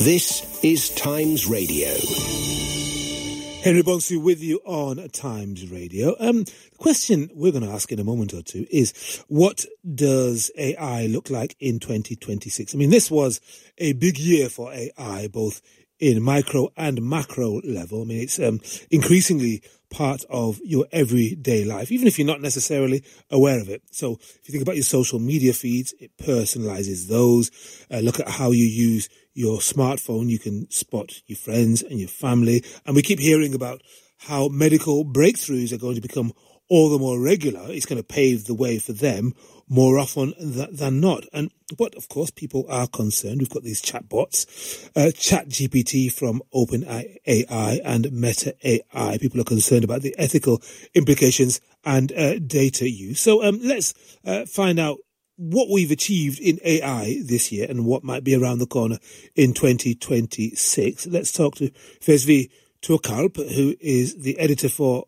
This is Times Radio. Henry Bonsu with you on Times Radio. The question we're going to ask in a moment or two is, what does AI look like in 2026? I mean, this was a big year for AI, both in micro and macro level. I mean, it's increasingly part of your everyday life, even if you're not necessarily aware of it. So if you think about your social media feeds, it personalizes those. Look at how you use your smartphone. You can spot your friends and your family. And we keep hearing about how medical breakthroughs are going to become all the more regular. It's going to pave the way for them more often than not. But of course, people are concerned. We've got these chatbots, ChatGPT from OpenAI and Meta AI. People are concerned about the ethical implications and data use. So let's find out what we've achieved in AI this year and what might be around the corner in 2026. Let's talk to Fesvi Tuakalp, who is the editor for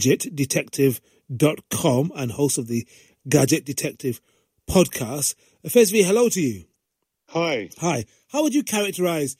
GadgetDetective.com and host of the Gadget Detective podcast. Fesvi, hello to you. Hi. Hi. How would you characterize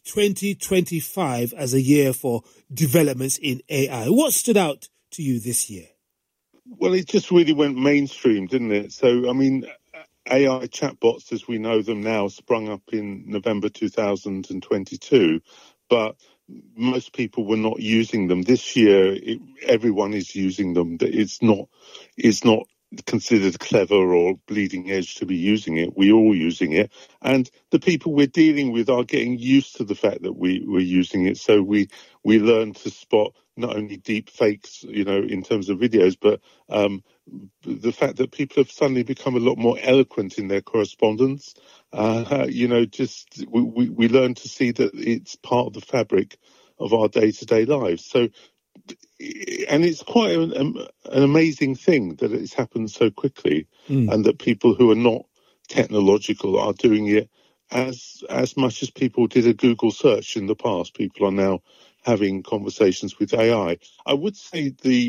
2025 as a year for developments in AI? What stood out to you this year? Well, it just really went mainstream, didn't it? So, I mean, AI chatbots, as we know them now, sprung up in November 2022, but most people were not using them. This year, everyone is using them. It's not considered clever or bleeding edge to be using it. We're all using it. And the people we're dealing with are getting used to the fact that we're using it. So we learn to spot not only deep fakes, in terms of videos, but the fact that people have suddenly become a lot more eloquent in their correspondence. We learn to see that it's part of the fabric of our day-to-day lives. So, and it's quite an amazing thing that it's happened so quickly, and that people who are not technological are doing it as much as people did a Google search in the past. People are now having conversations with AI. I would say the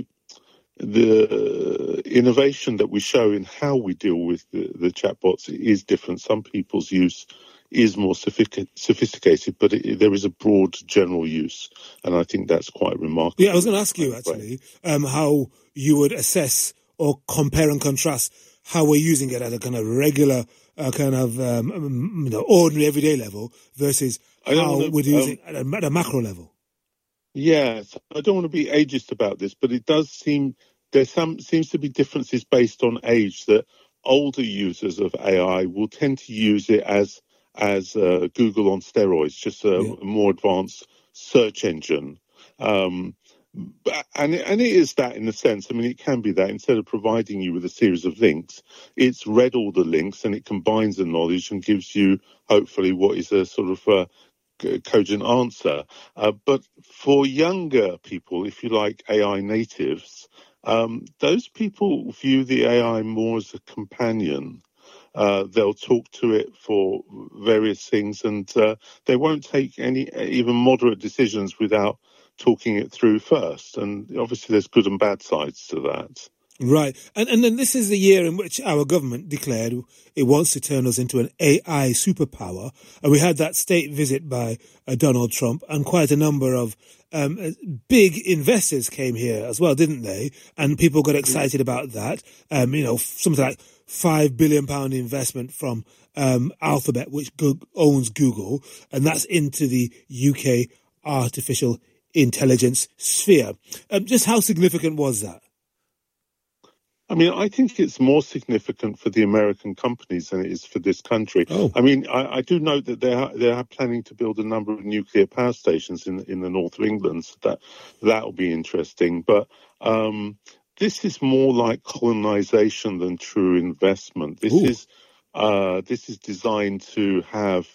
innovation that we show in how we deal with the chatbots is different. Some people's use is more sophisticated, but there is a broad general use, and I think that's quite remarkable. Yeah, I was going to ask you, actually, how you would assess or compare and contrast how we're using it at a kind of regular, ordinary everyday level versus how we're using it at a macro level. Yes, I don't want to be ageist about this, but it does seem seems to be differences based on age, that older users of AI will tend to use it as Google on steroids, just a more advanced search engine. And it is that in a sense. I mean, it can be that instead of providing you with a series of links, it's read all the links and it combines the knowledge and gives you hopefully what is a sort of cogent answer. But for younger people, if you like, AI natives, those people view the AI more as a companion. They'll talk to it for various things, and they won't take any even moderate decisions without talking it through first. And obviously there's good and bad sides to that. Right. And then this is the year in which our government declared it wants to turn us into an AI superpower. And we had that state visit by Donald Trump, and quite a number of big investors came here as well, didn't they? And people got excited about that. Something like £5 billion investment from Alphabet, which owns Google, and that's into the UK artificial intelligence sphere. Just how significant was that? I mean, I think it's more significant for the American companies than it is for this country. Oh. I mean, I do note that they are planning to build a number of nuclear power stations in the north of England, so that will be interesting. But this is more like colonization than true investment. This is designed to have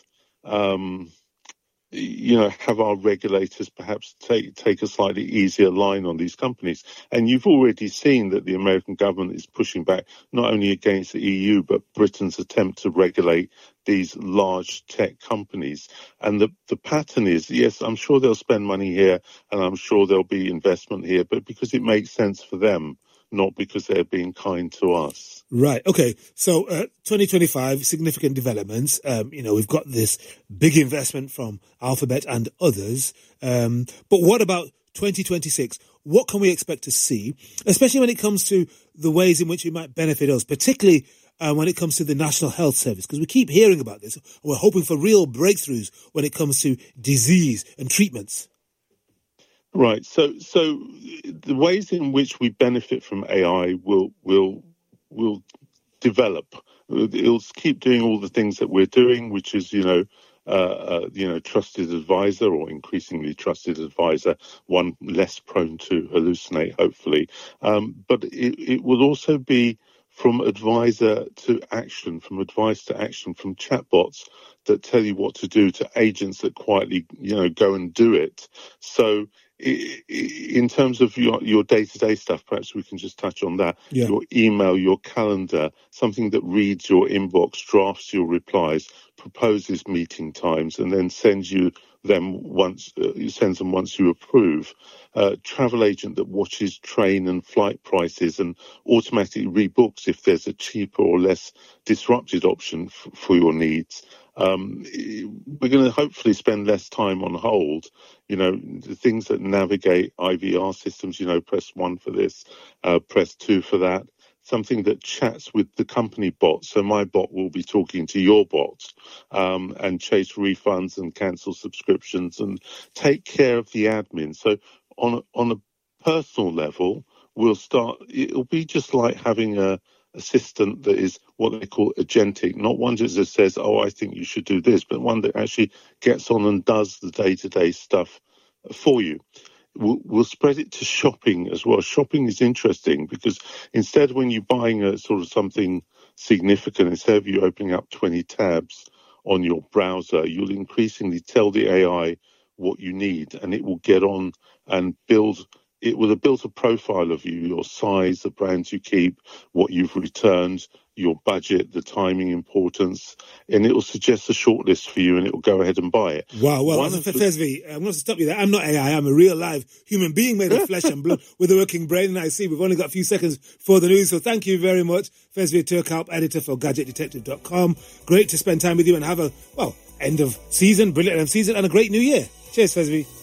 have our regulators perhaps take a slightly easier line on these companies. And you've already seen that the American government is pushing back not only against the EU, but Britain's attempt to regulate these large tech companies. And the pattern is, yes, I'm sure they'll spend money here and I'm sure there'll be investment here, but because it makes sense for them, not because they're being kind to us. Right. Okay. So 2025, significant developments. We've got this big investment from Alphabet and others. But what about 2026? What can we expect to see, especially when it comes to the ways in which it might benefit us, particularly when it comes to the National Health Service? Because we keep hearing about this. We're hoping for real breakthroughs when it comes to disease and treatments. Right. So the ways in which we benefit from AI will develop. It'll keep doing all the things that we're doing, which is, trusted advisor or increasingly trusted advisor, one less prone to hallucinate, hopefully. But it will also be from advisor to action, from advice to action, from chatbots that tell you what to do to agents that quietly, go and do it. So in terms of your day-to-day stuff, perhaps we can just touch on that. Yeah. Your email, your calendar, something that reads your inbox, drafts your replies, proposes meeting times, and then sends them once you approve. Travel agent that watches train and flight prices and automatically rebooks if there's a cheaper or less disrupted option for your needs. We're going to hopefully spend less time on hold. The things that navigate IVR systems, press 1 for this, press 2 for that. Something that chats with the company bot. So my bot will be talking to your bot and chase refunds and cancel subscriptions and take care of the admin. So on a personal level, it'll be just like having a assistant that is what they call agentic, not one that just says, I think you should do this, but one that actually gets on and does the day-to-day stuff for you. We'll spread it to shopping as well. Shopping is interesting because instead when you're buying a sort of something significant, instead of you opening up 20 tabs on your browser, you'll increasingly tell the AI what you need and it will get on and it will have built a profile of you, your size, the brands you keep, what you've returned, your budget, the timing importance, and it will suggest a shortlist for you and it will go ahead and buy it. Wow. Well, Fesvi, I'm going to stop you there. I'm not AI. I'm a real live human being made of flesh and blood with a working brain. And I see we've only got a few seconds for the news. So thank you very much, Fesvi Turkalp, editor for GadgetDetective.com. Great to spend time with you and have a, end of season, brilliant end of season and a great new year. Cheers, Fesvi.